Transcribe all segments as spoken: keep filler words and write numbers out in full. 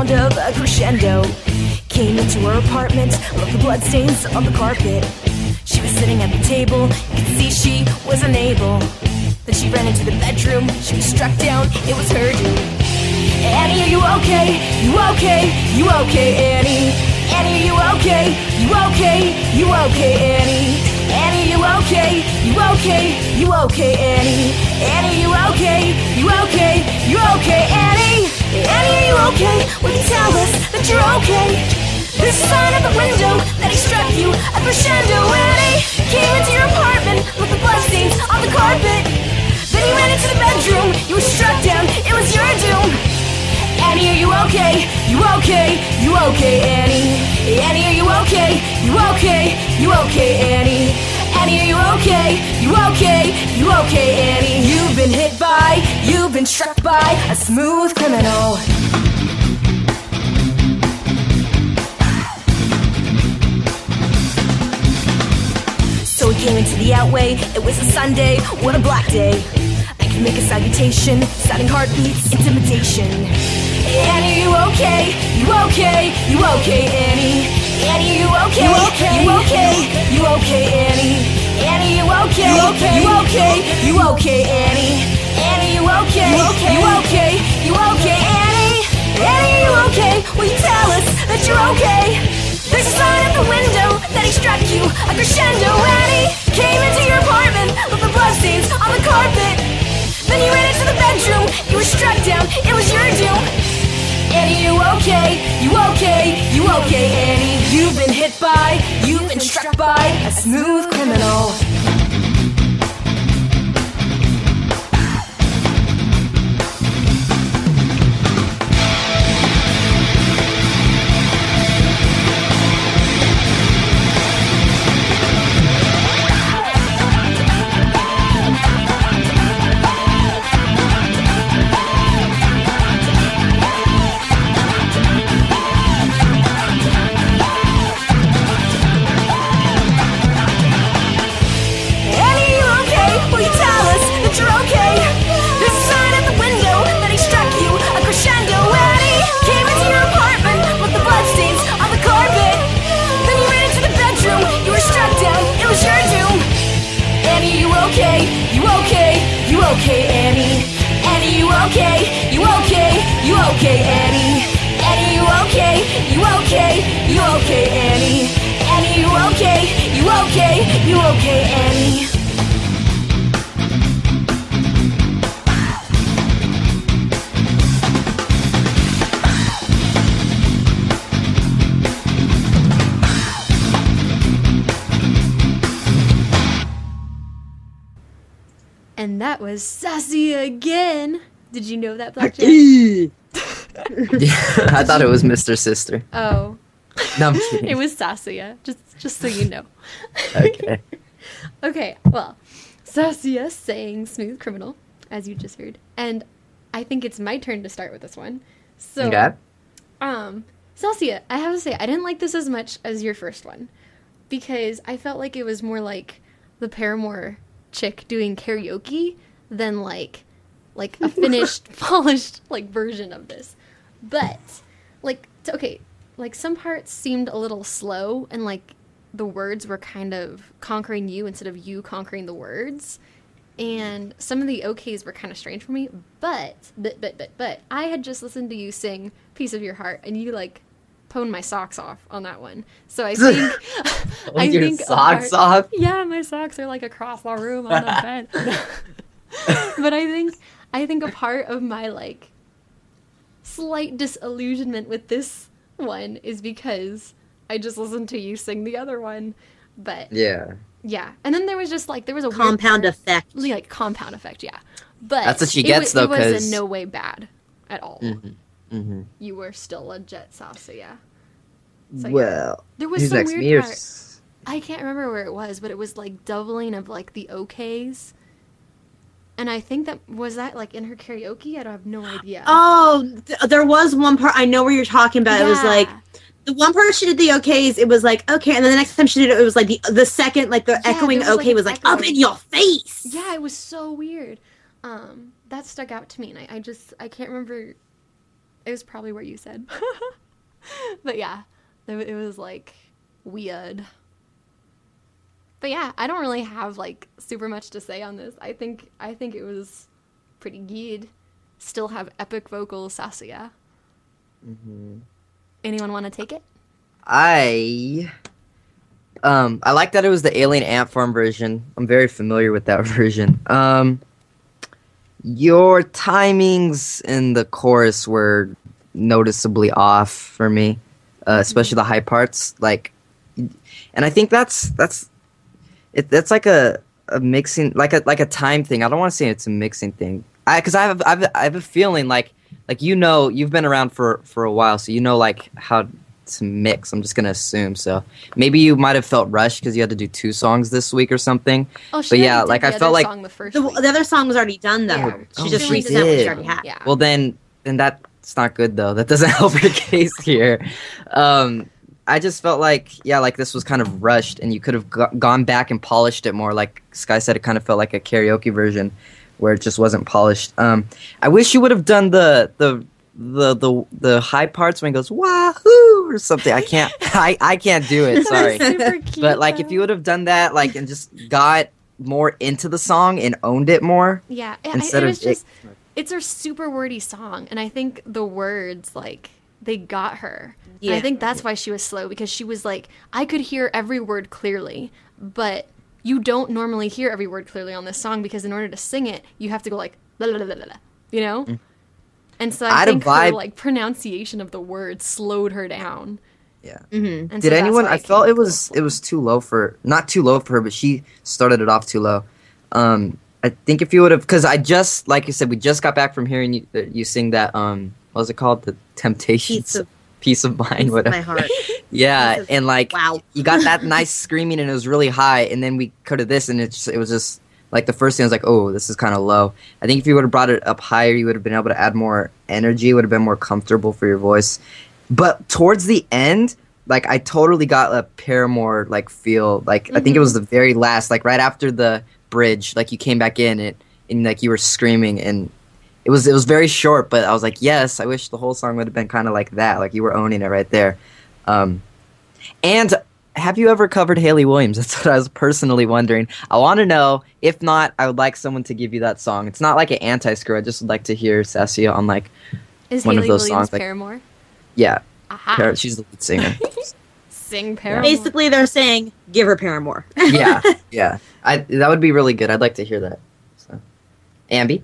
sound of a crescendo. Came into her apartment, left the bloodstains on the carpet. She was sitting at the table, you could see she was unable. Then she ran into the bedroom, she was struck down, it was her doom. Annie, are you okay? You okay? You okay, Annie? Annie, are you okay? You okay? You okay, Annie? Annie, you okay? You okay? You okay, Annie? Annie, you okay? You okay? You okay, Annie? Annie, are you okay? Will you tell us that you're okay? There's a sign at the window that he struck you, a crescendo. Annie came into your apartment with the bloodstains on the carpet. Then you ran into the bedroom, you were struck down, it was your doom. Annie, are you okay? You okay? You okay, Annie? Annie, are you okay? You okay? You okay, Annie? Annie, are you okay? You okay? You okay, Annie? You've been hit by, you've been struck by a smooth criminal. So he came into the Outway, it was a Sunday, what a black day. I can make a salutation, sounding heartbeats, intimidation. Annie, you okay? You okay? You okay, Annie? Annie, you okay? You okay? You okay? You okay, Annie? Annie, you okay? You okay? You okay? You okay, Annie? Annie, you okay? You okay? You okay? You okay, Annie? Annie, you okay? Will you tell us that you're okay? There's a sign at the window that he struck you, a crescendo. Annie came into your apartment with the bloodstains on the carpet. Then you ran into the bedroom, you were struck down, it was your doom. Annie, you okay? You okay? You okay, Annie? You've been hit by, you've been struck by a smooth criminal. Okay, Annie? Annie, you okay? You okay? You okay, Annie? Annie, you okay? You okay? You okay, Annie? Annie, you okay? You okay? You okay, Annie? And that was Sassy Again. Did you know that, Blackjack? Yeah, I thought it was Mister Sister. Oh. No, I'm kidding. It was Sassia, just just so you know. Okay. Okay, well, Sassia sang Smooth Criminal, as you just heard. And I think it's my turn to start with this one. So, okay. um, Sassia, I have to say, I didn't like this as much as your first one. Because I felt like it was more like the Paramore chick doing karaoke than like like a finished polished like version of this. But like t- okay, like some parts seemed a little slow and like the words were kind of conquering you instead of you conquering the words, and some of the okays were kind of strange for me. But but but but but I had just listened to you sing Piece of Your Heart and you like pwned my socks off on that one. So I think I your think socks part, off? Yeah, my socks are like across the room on the bed. But I think I think a part of my like slight disillusionment with this one is because I just listened to you sing the other one. But yeah. Yeah. And then there was just like there was a compound weird part, effect. Like compound effect, yeah. But that's what she it gets w- though, it was because in no way bad at all. Mm-hmm. Mm-hmm. You were still a jet sauce, so yeah. So, well, yeah. There was who's some next? weird Me or part. s- I can't remember where it was, but it was like doubling of like the okays. And I think that was that like in her karaoke. I don't have no idea. Oh, th- there was one part. I know where you're talking about. Yeah. It was like the one part she did the okays. It was like okay, and then the next time she did it, it was like the the second like the Yeah, echoing there was, like, okay an was like echo. up in your face. Yeah, it was so weird. Um, that stuck out to me, and I, I just I can't remember it was probably where you said. But yeah, it, it was like weird. But yeah, I don't really have like super much to say on this. I think I think it was pretty good. Still have epic vocals, Saskia. Mm-hmm. Anyone want to take it? I um I like that it was the Alien Ant Farm version. I'm very familiar with that version. Um your timings in the chorus were noticeably off for me, uh, especially the high parts. Like, and I think that's that's it. That's like a, a mixing, like a like a time thing. I don't want to say it's a mixing thing. I because I have I have I have a feeling like like you know you've been around for for a while, so you know like how to mix. I'm just gonna assume so. Maybe you might have felt rushed because you had to do two songs this week or something. Oh, she but yeah, already did like the I other felt like song the first The, week. the other song was already done though. Yeah. She Oh, just she resent what she did. already had. Yeah. well then then that's not good though. That doesn't help your case here. Um, I just felt like yeah, like this was kind of rushed, and you could have go- gone back and polished it more. Like Sky said, it kind of felt like a karaoke version where it just wasn't polished. Um, I wish you would have done the the the the the high parts when he goes wahoo or something. I can't I, I can't do it. Sorry, Super cute, but like if though. you would have done that like and just got more into the song and owned it more Yeah, it, instead it of was just, it's a super wordy song, and I think the words, like, they got her. And Yeah. I think that's why she was slow, because she was like, I could hear every word clearly, but you don't normally hear every word clearly on this song, because in order to sing it, you have to go like, blah, blah, blah, blah, blah, you know? Mm. And so I I had a think her, vibe- like, pronunciation of the words slowed her down. yeah. Mm-hmm. And Did so that's anyone? why I came felt up it a little was slow. it was too low for not too low for her, but she started it off too low. Um, I think if you would have, because I just like you said, we just got back from hearing you uh, you sing that um, what was it called, the Temptations, Piece of, Piece of Mind, piece of whatever. my heart. Yeah, Piece of- and like Wow. you got that nice screaming, and it was really high, and then we cut to this, and it just, it was just like the first thing I was like, oh, this is kind of low. I think if you would have brought it up higher, you would have been able to add more energy. It would have been more comfortable for your voice. But towards the end, like I totally got a Paramore like feel. Like I think it was the very last, like right after the bridge, like you came back in it and like you were screaming, and it was it was very short. But I was like, yes, I wish the whole song would have been kind of like that. Like you were owning it right there. Um, and have you ever covered Hayley Williams? That's what I was personally wondering. I want to know. If not, I would like someone to give you that song. It's not like an anti-screw. I just would like to hear Sassia on like, Is one of Hayley those Williams songs, like- Paramore? yeah, Aha. Par- she's the lead singer. Sing Paramore. Basically, they're saying, give her Paramore. yeah, yeah. I that would be really good. I'd like to hear that. So, Ambi.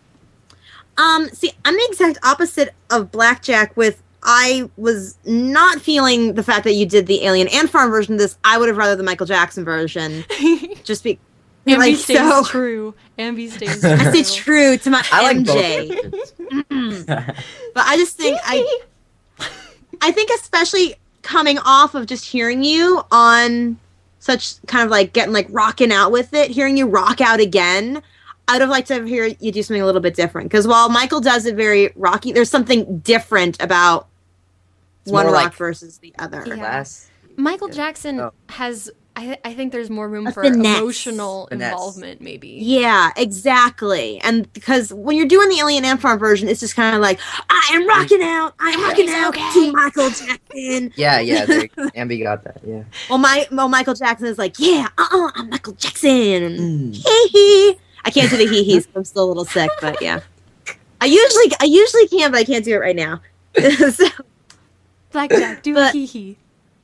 Um, see, I'm the exact opposite of Blackjack with I was not feeling the fact that you did the Alien Ant Farm version of this. I would have rather the Michael Jackson version. Just be Ambi like, stays so- true. Ambi stays I I true. stay true to my I like M both. J. versions. But I just think I I think especially coming off of just hearing you on such kind of like getting like rocking out with it, hearing you rock out again, I'd have liked to hear you do something a little bit different. Because while Michael does it very rocky, there's something different about It's one more rock like- versus the other. Yeah. Last- Michael Yeah. Jackson Oh. has, I, I think there's more room A for finesse. emotional Finesse. involvement, maybe. Yeah, exactly. And because when you're doing the Alien Ant Farm version, it's just kind of like, I am rocking out, I am rocking It's out okay. to Michael Jackson. Yeah, yeah. there- Ambi got that. Yeah. Well, my well, Michael Jackson is like, yeah, uh-uh, I'm Michael Jackson. Mm. Hee hee. I can't do the hee hees. I'm still a little sick, but yeah. I usually I usually can, but I can't do it right now. So, Blackjack, do a But- hee hee.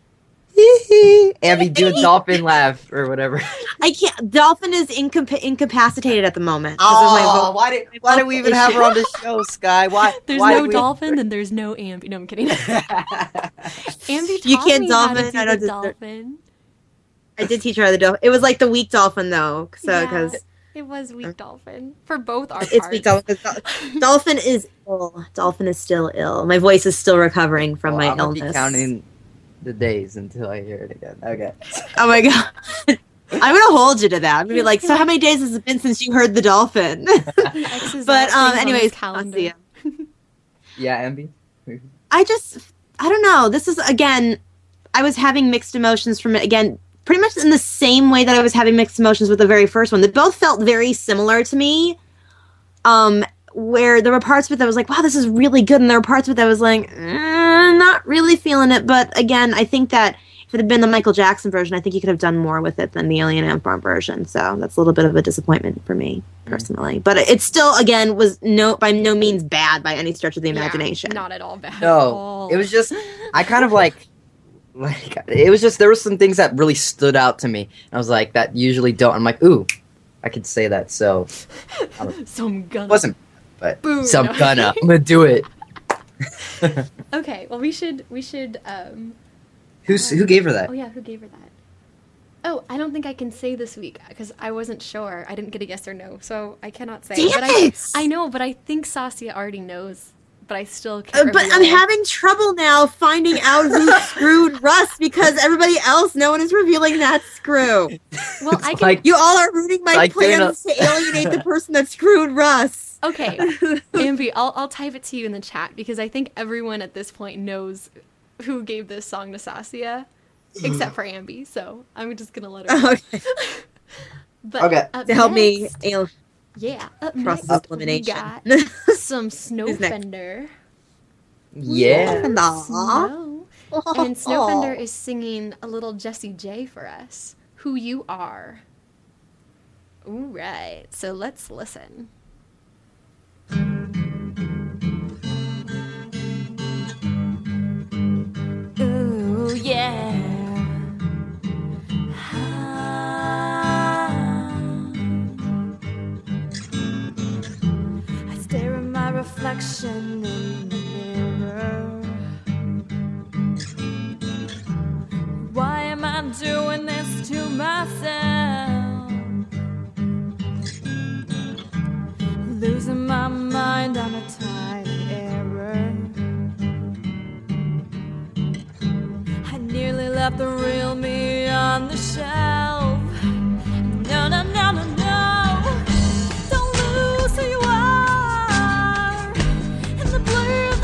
Ambi, do a dolphin laugh or whatever. I can't. Dolphin is incapa- incapacitated at the moment. 'cause of my Oh, vocal- why did why did we even have her on the show, Sky? Why? There's why no did we- dolphin, then there's no Ambi. No, I'm kidding. Ambi taught You can't me how to dolphin, do I the don't deserve- dolphin. I did teach her how to dolphin. It was like the weak dolphin though, so Yeah. because It was weak dolphin for both our it's parts. weak dolphin. 'cause Dol- Dolphin is ill. Dolphin is still ill. My voice is still recovering from Well, my I'm gonna illness. be counting the days until I hear it again. Okay. Oh my god. I'm gonna hold you to that. I'm gonna be like, so how many days has it been since you heard the dolphin? He X's but out um, things on his anyways, calendar. Saskia. Yeah, Ambi. I just, I don't know. This is again, I was having mixed emotions from it again, pretty much in the same way that I was having mixed emotions with the very first one. They both felt very similar to me. Um, where there were parts of it that was like, wow, this is really good, and there were parts of it that was like, eh, not really feeling it. But again, I think that if it had been the Michael Jackson version, I think he could have done more with it than the Alien Ant Farm version. So that's a little bit of a disappointment for me personally. Mm. But it still, again, was no by no means bad by any stretch of the imagination. Yeah, not at all bad. No, at all. It was just I kind of like. Like it was just there were some things that really stood out to me. I was like that usually don't. I'm like, ooh, I could say that. So so I'm gonna. Wasn't, but Boom, so I'm no. gonna. I'm gonna do it. Okay, well we should we should. Um, Who's who gave her that? Oh yeah, who gave her that? Oh, I don't think I can say this week because I wasn't sure. I didn't get a yes or no, so I cannot say. Damn but it! I, I know, but I think Saskia already knows. But I still can't. Uh, but I'm having trouble now finding out who screwed Russ because everybody else, no one is revealing that screw. Well, I can. Like, you all are ruining my like plans to alienate the person that screwed Russ. Okay, Ambi, I'll I'll type it to you in the chat because I think everyone at this point knows who gave this song to Saskia, except for Ambi. So I'm just gonna let her. Know. Okay. But Okay. To help me next, al- yeah, up process next elimination. we got some Snow Who's next? Fender. Yeah. Snow. And Snow Fender is singing a little Jessie J for us. Who You Are. All right, so let's listen. Ooh, yeah. I stare at my reflection in the mirror. Why am I doing this to myself? Losing my mind on a tiny error. I nearly left the real me on the shelf. No, no, no, no, no. Don't lose who you are in the blur of the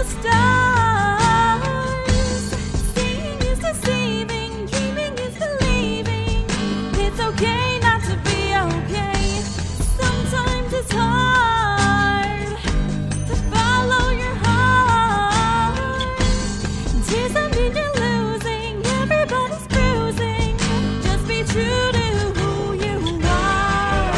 stars. Seeing is deceiving, dreaming is believing. It's okay not to be okay. Sometimes it's hard to follow your heart. Tears don't mean you're losing, everybody's bruising. Just be true to who you are.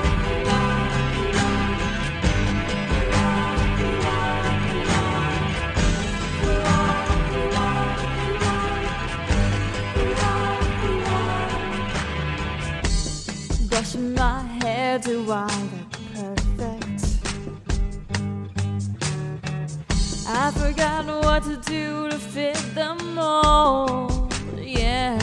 Brushing my hair, do I look perfect? I forgot what to do to fit the mold, yeah.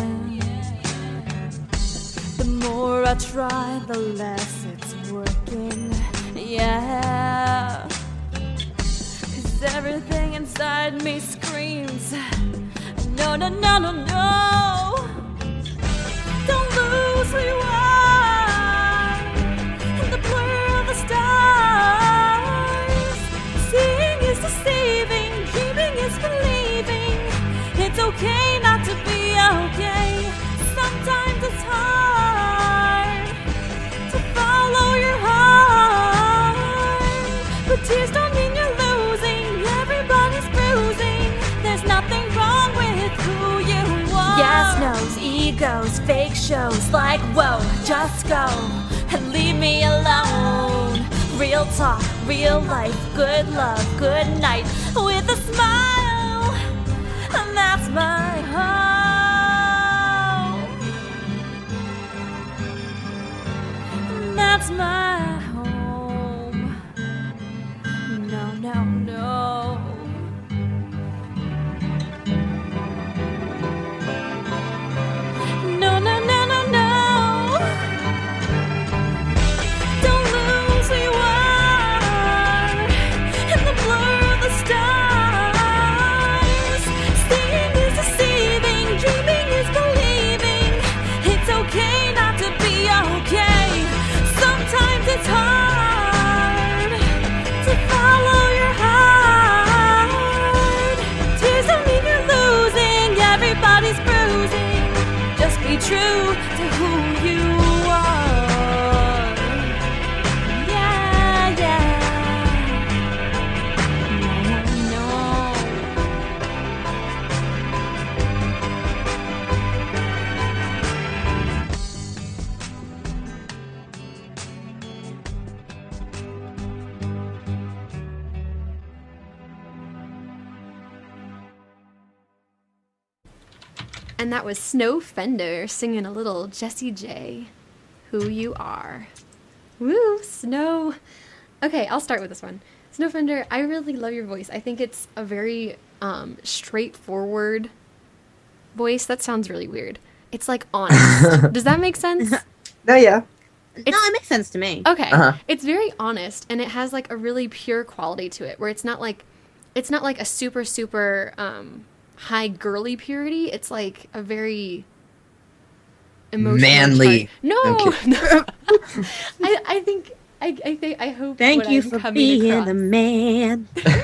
The more I try, the less it's working, yeah. 'Cause everything inside me screams, no, no, no, no, no. Don't lose who you are in the blur of the stars. Seeing is deceiving, dreaming is believing. It's okay not to be okay. Sometimes it's hard to follow your heart. But tears don't mean you're losing, everybody's bruising. There's nothing wrong with who you are. Yes, no's, egos, fake shows. Like, whoa, just go and leave me alone. Real talk, real life, good love, good night. With a smile, and that's my home. And that's my home. No, no, no. No, no, no, no, no. Don't lose who you are in the blur of the stars. Seeing is deceiving, dreaming is believing. It's okay not to be okay. Sometimes it's hard to follow your heart. And that was Snow Fender singing a little Jessie J, Who You Are. Woo, Snow. Okay, I'll start with this one. Snow Fender, I really love your voice. I think it's a very um, straightforward voice. That sounds really weird. It's like honest. Does that make sense? No, yeah. No, it makes sense to me. Okay. Uh-huh. It's very honest, and it has like a really pure quality to it, where it's not like it's not like a super super um, high girly purity. It's like a very emotional Manly. charge. No, I'm no. I I think I I think I hope. Thank what you I'm for coming being across. a man.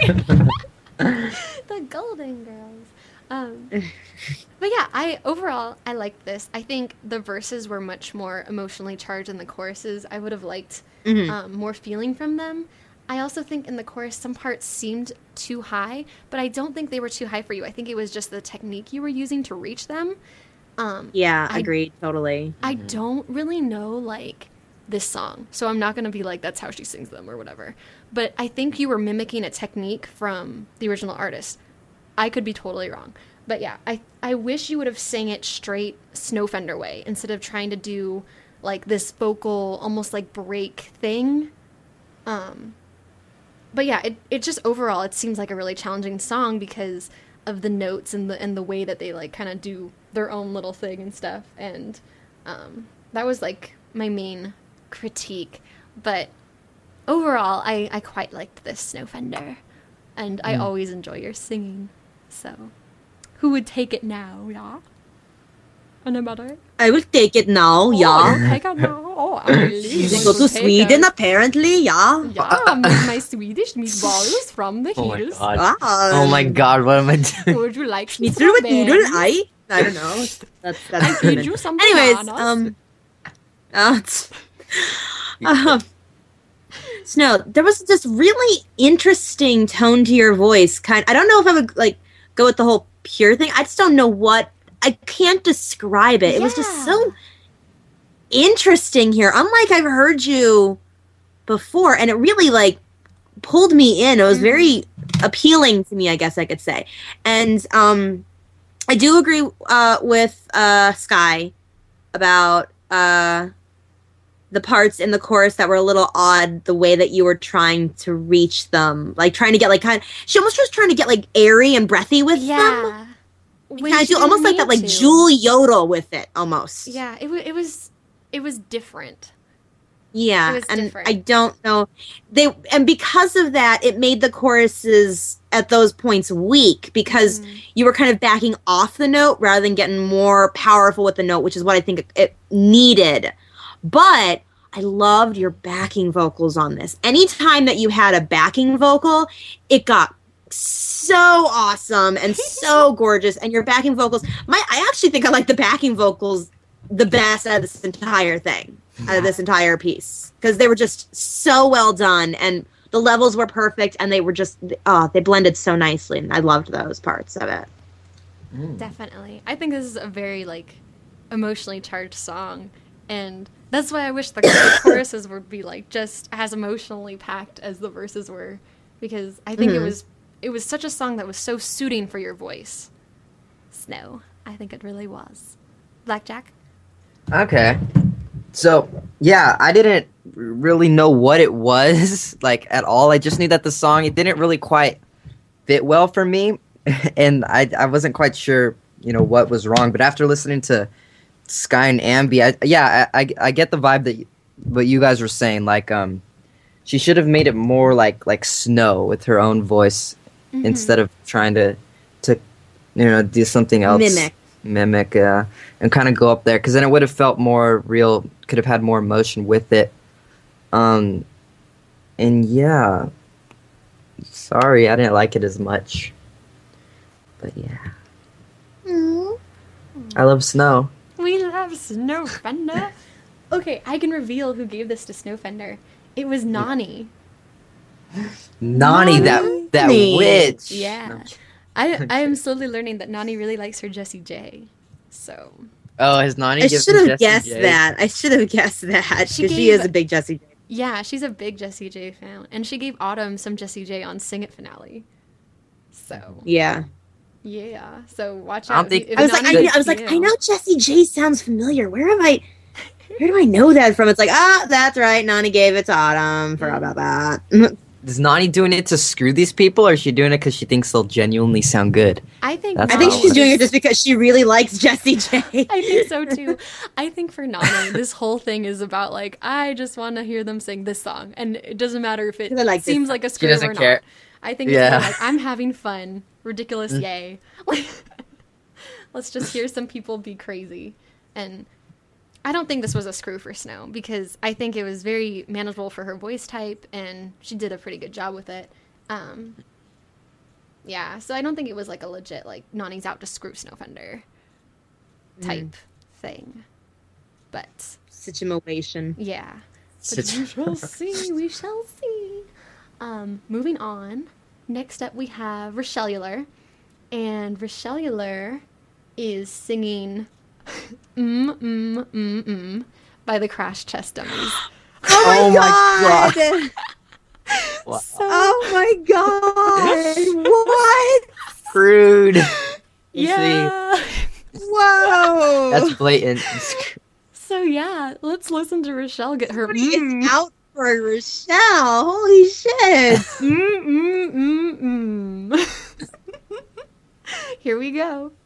The Golden Girls. Um, but yeah, I overall I liked this. I think the verses were much more emotionally charged than the choruses. I would have liked Mhm. um, more feeling from them. I also think in the chorus some parts seemed too high, but I don't think they were too high for you. I think it was just the technique you were using to reach them. Um, Yeah, I- agreed, totally. I don't really know like this song, so I'm not gonna be like that's how she sings them or whatever. But I think you were mimicking a technique from the original artist. I could be totally wrong, but yeah, I I wish you would have sang it straight Snow Fender way instead of trying to do like this vocal almost like break thing. Um, but yeah, it it just overall it seems like a really challenging song because of the notes and the and the way that they like kind of do their own little thing and stuff, and um, that was like my main critique. But overall, I I quite liked this Snow Fender, and I always enjoy your singing. So, who would take it now? Yeah, anybody? I will take it now, Oh, yeah. you take it now. Oh, I'm really We going go to take Sweden, it. apparently, yeah. Yeah, with my Swedish meatballs from the Oh my hills. god. Ah. Oh my god, what am I doing? Would you like some Schnitzel with noodle, strawberries? I? I don't know. That's, I that's feed German. you some Anyways, bananas. um, uh, um, Snow, there was this really interesting tone to your voice. Kind, I don't know if I would like go with the whole pure thing. I just don't know what. I can't describe it. It was just so Yeah. interesting here. Unlike I've heard you before, and it really like pulled me in. It was very appealing to me, I guess I could say. And um, I do agree uh, with uh, Sky about uh, the parts in the chorus that were a little odd. The way that you were trying to reach them, like trying to get like kind. Of, she almost was trying to get like airy and breathy with them. Yeah. When Kind of she do almost like didn't that, like need to. Jewel Yodel with it, almost. Yeah, it, wa it was it was different. Yeah, It was and different. I don't know. They and because of that, it made the choruses at those points weak because Mm. you were kind of backing off the note rather than getting more powerful with the note, which is what I think it, it needed. But I loved your backing vocals on this. Anytime that you had a backing vocal, it got so awesome and so gorgeous. And your backing vocals, my I actually think I like the backing vocals the best out of this entire thing, out of this entire piece, because they were just so well done and the levels were perfect and they were just oh they blended so nicely and I loved those parts of it. Definitely. I think this is a very like emotionally charged song, and that's why I wish the, the choruses would be like just as emotionally packed as the verses were, because I think it was it was such a song that was so suiting for your voice. Snow, I think it really was. Blackjack. Okay. So, yeah, I didn't really know what it was, like, at all. I just knew that the song, it didn't really quite fit well for me, and I, I wasn't quite sure, you know, what was wrong. But after listening to Sky and Ambi, I, yeah, I, I, I get the vibe that y- what you guys were saying. Like, um, she should have made it more like like Snow with her own voice instead of trying to, to, you know, do something else. Mimic. Mimic, uh, and kind of go up there, because then it would have felt more real, could have had more emotion with it. Um, and yeah, sorry, I didn't like it as much. But yeah. I love Snow. We love Snow Fender. Okay, I can reveal who gave this to Snow Fender. It was Nani. Nani, that, that Nani. witch. Yeah. I I am slowly learning that Nani really likes her Jessie J. So Oh, has Nani I given should have Jessie guessed J? that. I should have guessed that because She she, is gave- a big Jessie J. yeah, she's a big Jessie J fan, and she gave Autumn some Jessie J on Sing It finale. So Yeah. Yeah. So watch I don't out. think- If I was like, I, Nani knew- I was beats like, you. I know Jessie J sounds familiar. Where am I? Where do I know that from? It's like, ah, that's right. Nani gave it to Autumn. Forgot about that. Is Nani doing it to screw these people, or is she doing it because she thinks they'll genuinely sound good? I think That's I think Nani she's doing is- it just because she really likes Jessie J. I think so too. I think for Nani, this whole thing is about like I just want to hear them sing this song, and it doesn't matter if it I like this seems song. like a screw doesn't or care. not. I think Yeah. it's more like I'm having fun, ridiculous, yay! Like, let's just hear some people be crazy, and I don't think this was a screw for Snow because I think it was very manageable for her voice type, and she did a pretty good job with it. Um, yeah, so I don't think it was like a legit like Nani's out to screw Snowfender type thing. But Situation. yeah, but we shall see. We shall see. Um, moving on. Next up, we have Rochellular, and Rochellular is singing "Mm Mm Mm Mm" by the Crash Chest Dummies. Oh my god! Wow. So Oh my god! What? Rude. You see, yeah. Whoa! that's blatant. So yeah, let's listen to Rochelle get her Somebody mm, is out for Rochelle. Holy shit! mm, mm, mm, mm. Here we go.